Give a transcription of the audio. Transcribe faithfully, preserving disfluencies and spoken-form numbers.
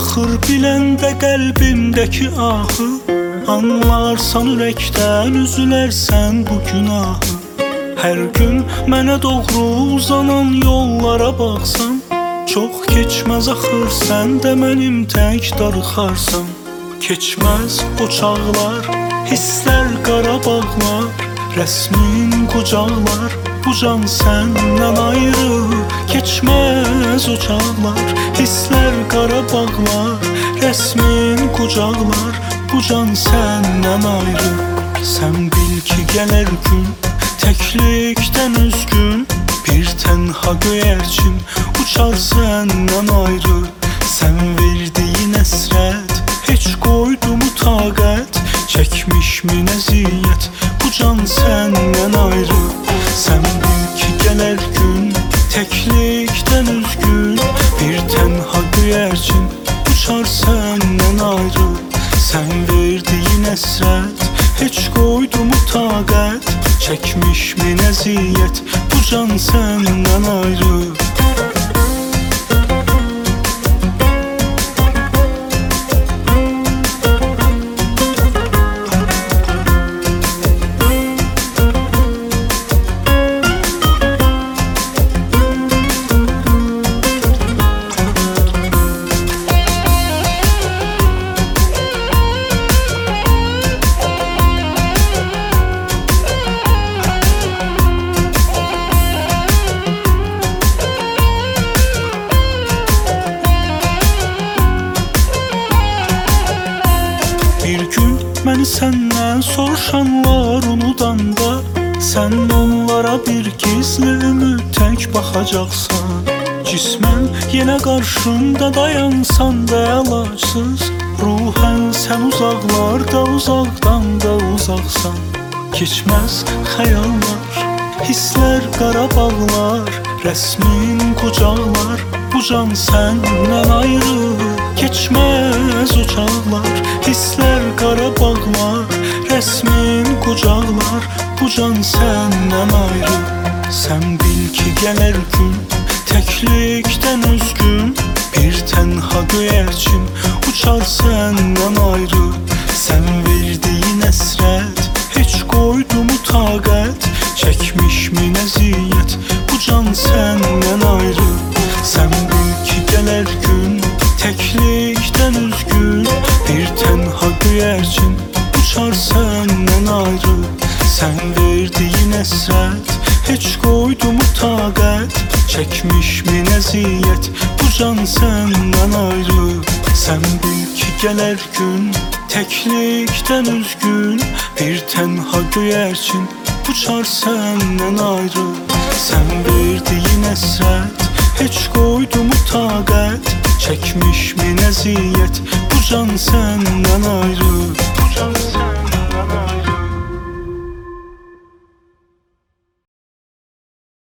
Axır biləndə qəlbimdəki ahı, anlarsan ürəkdən, üzülərsən bu günahı. Hər gün mənə doğru uzanan yollara baxsam, çox keçməz axır sən də mənim tək darıxarsan. Keçməz o çağlar, hisslər Qarabağlar, rəsmin qucaqlar, bu can səndən ayrı. Keçməz o çağlar, hisslər Qarabağlar, rəsmin qucaqlar, bu can səndən ayrı. Sən bil ki gələr gün, təklikdən üzgün, bir tənha göyərçin uçar səndən ayrı. Sən verdiyin əsrət, heç qoydumu taqət, çəkmişmin əziyyət, bu can səndən ayrı. Sən bil ki gələr gün, təklikdən üzgün, bir tənha göyərçin uçar səndən ayrı. Sən verdiyin əsrət, heç qoydumu taqət, çəkmişmin əziyyət, bu can səndən ayrı. Məni səndən soruşanlar unudanda, sən onlara bir gizli ümid tək baxacaqsan. Cismən yenə qarşında dayansan da əlacsız, ruhən sən uzaqlarda, uzaqdan da uzaqsan. Keçməz xəyallar, hisslər Qarabağlar, rəsmin qucaqlar, bu can səndən ayrı. Keçməz o çağlar, hisslər Qarabağlar, rəsmin qucaqlar, bu can səndən ayrı. Sən bil ki gələr gün, təklikdən üzgün, bir tənha göyərçin uçar səndən ayrı. Sən verdiyin əsrət, heç qoydumu taqət, çəkmişmin əziyyət, bu can səndən ayrı. Sən bil ki gələr gün, təklikdən üzgün, bir tənha göyərçin uçar səndən ayrı. Sən verdiyin əsrət, heç qoydumu taqət, çəkmişmin əziyyət, bu can səndən ayrı. Sən bil ki gələr gün, təklikdən üzgün, bir tənha göyərçin uçar səndən ayrı. Sən verdiyin əsrət, heç qoydumu taqət, çəkmişmin əziyyət, bu can səndən ayrı. Bu can